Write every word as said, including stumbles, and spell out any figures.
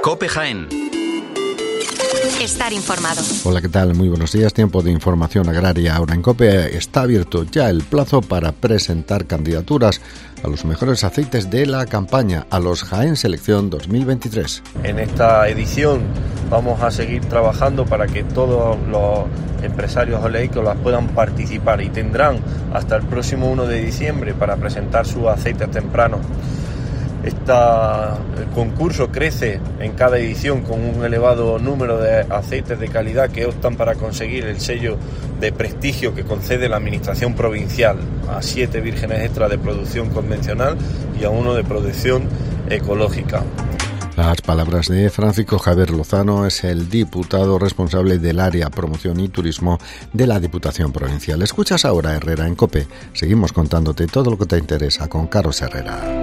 COPE Jaén. Estar informado. Hola, ¿qué tal? Muy buenos días. Tiempo de información agraria. Ahora en COPE está abierto ya el plazo para presentar candidaturas a los mejores aceites de la campaña, a los Jaén Selección dos mil veintitrés. En esta edición vamos a seguir trabajando para que todos los empresarios oleícolas puedan participar y tendrán hasta el próximo uno de diciembre para presentar sus aceites tempranos. Esta, el concurso crece en cada edición con un elevado número de aceites de calidad que optan para conseguir el sello de prestigio que concede la Administración Provincial a siete vírgenes extra de producción convencional y a uno de producción ecológica. Las palabras de Francisco Javier Lozano, es el diputado responsable del área promoción y turismo de la Diputación Provincial. Escuchas ahora Herrera en COPE. Seguimos contándote todo lo que te interesa con Carlos Herrera.